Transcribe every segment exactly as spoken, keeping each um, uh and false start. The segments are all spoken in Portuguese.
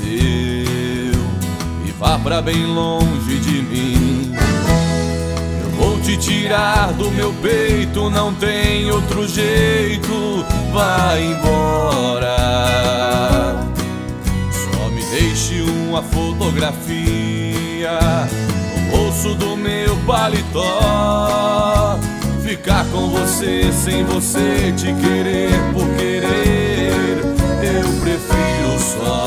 seu e vá pra bem longe de mim. Eu vou te tirar do meu peito, não tem outro jeito, vai embora. Só me deixe uma fotografia no bolso do meu paletó. Ficar com você sem você te querer por querer, eu prefiro só.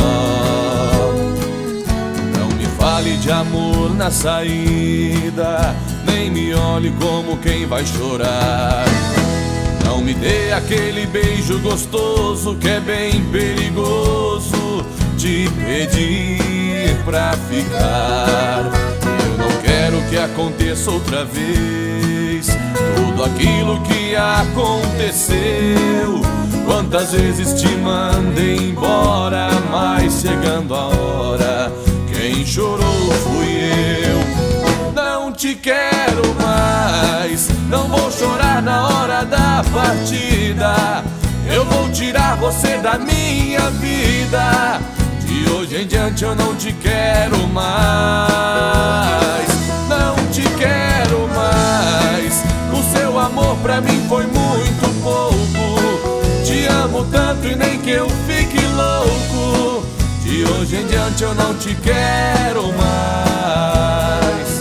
Não me fale de amor na saída, nem me olhe como quem vai chorar. Não me dê aquele beijo gostoso que é bem perigoso te pedir pra ficar. Eu não quero que aconteça outra vez tudo aquilo que aconteceu. Quantas vezes te mandei embora, mas chegando a hora, quem chorou fui eu. Não te quero mais, não vou chorar na hora da partida. Eu vou tirar você da minha vida. De hoje em diante eu não te quero mais, não te quero mais. O seu amor pra mim foi muito pouco. Te amo tanto e nem que eu fique louco. De hoje em diante eu não te quero mais.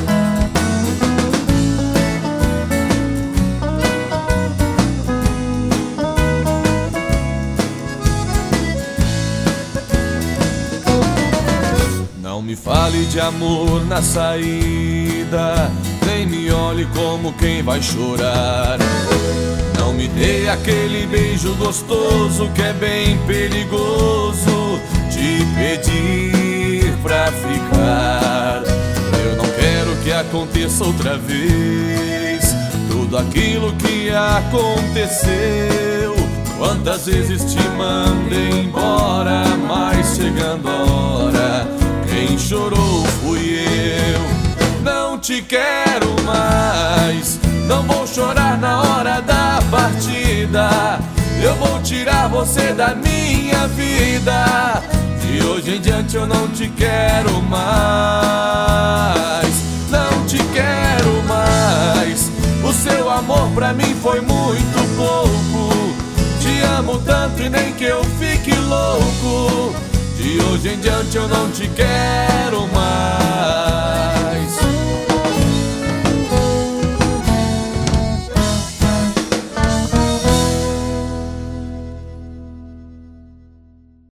Não me fale de amor na saída, nem me olhe como quem vai chorar. Não me dê aquele beijo gostoso que é bem perigoso te pedir pra ficar. Eu não quero que aconteça outra vez tudo aquilo que aconteceu. Quantas vezes te mandei embora, mas chegando a hora, quem chorou fui eu. Não te quero mais, não vou chorar na hora da partida. Eu vou tirar você da minha vida. De hoje em diante eu não te quero mais, não te quero mais. O seu amor pra mim foi muito pouco. Te amo tanto e nem que eu fique louco. De hoje em diante eu não te quero mais.